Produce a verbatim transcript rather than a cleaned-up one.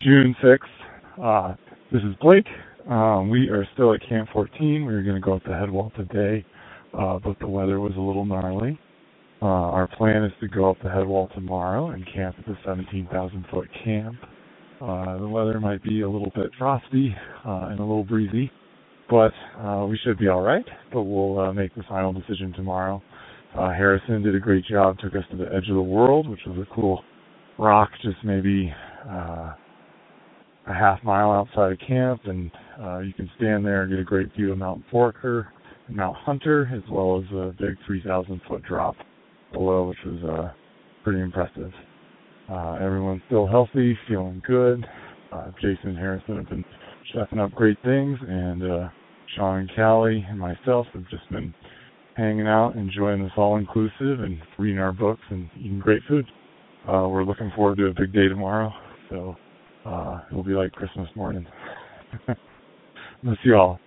June sixth. Uh, this is Blake. Um, we are still at Camp fourteen. We were going to go up the head wall today, uh, but the weather was a little gnarly. Uh, our plan is to go up the head wall tomorrow and camp at the seventeen thousand foot camp. Uh, the weather might be a little bit frosty uh, and a little breezy, but uh, we should be all right. But we'll uh, make the final decision tomorrow. Uh, Harrison did a great job, took us to the edge of the world, which was a cool rock just maybe uh, a half mile outside of camp, and uh, you can stand there and get a great view of Mount Forker and Mount Hunter, as well as a big three thousand foot drop below, which was uh, pretty impressive. Uh, everyone's still healthy, feeling good. Uh, Jason and Harrison have been chefing up great things, and uh, Sean and Callie and myself have just been hanging out, enjoying this all-inclusive and reading our books and eating great food. Uh, we're looking forward to a big day tomorrow, so uh, it'll be like Christmas morning. Miss you all.